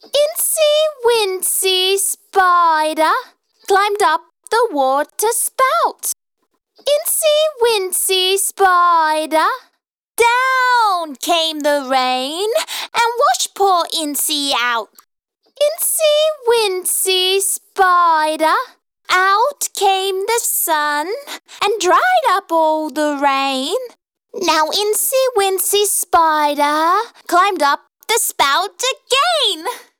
Incy Wincy Spider climbed up the water spout. Incy Wincy Spider, down came the rain and washed poor Incy out. Incy Wincy Spider, out came the sun and dried up all the rain. Now Incy Wincy Spider climbed up the spout again.